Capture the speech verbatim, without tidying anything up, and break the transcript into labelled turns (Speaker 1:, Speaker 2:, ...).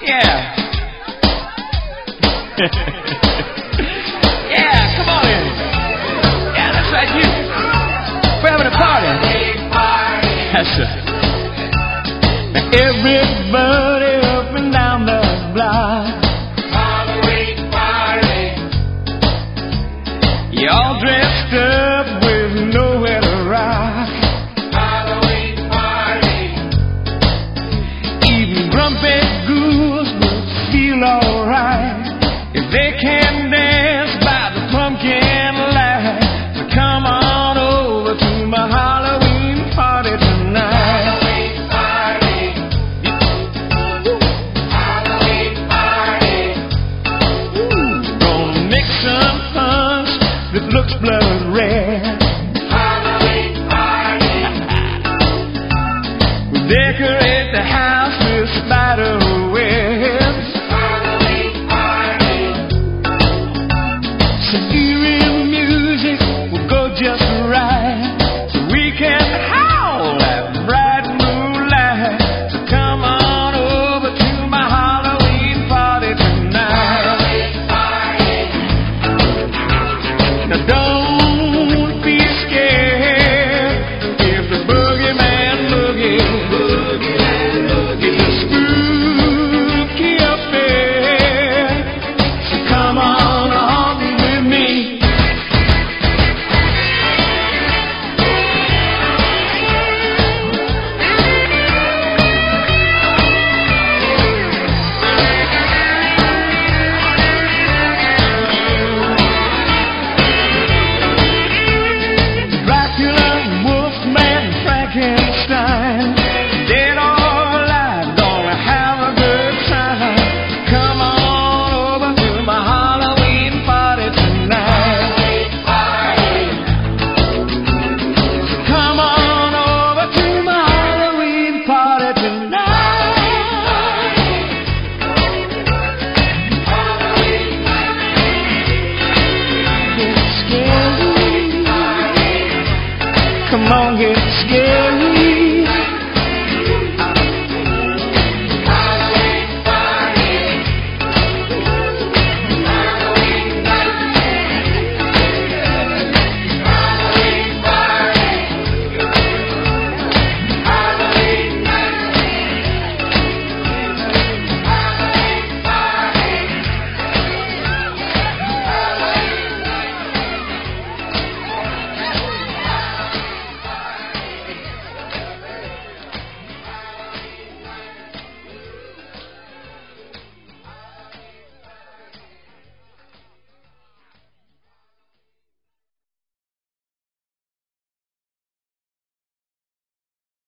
Speaker 1: Yeah. Yeah, come on in. Yeah, that's right, you. We're having a party. That's right. Everybody up and down the block.
Speaker 2: Halloween party.
Speaker 1: You all dressed up with nowhere to rock.
Speaker 2: Halloween party.
Speaker 1: Even grumpy ghouls will feel alright if they can dance by the pumpkin light. So come on over to my Halloween party tonight.
Speaker 2: Halloween party. Halloween party.
Speaker 1: Gonna mix some punch that looks blood red.
Speaker 2: Halloween party.
Speaker 1: We decorate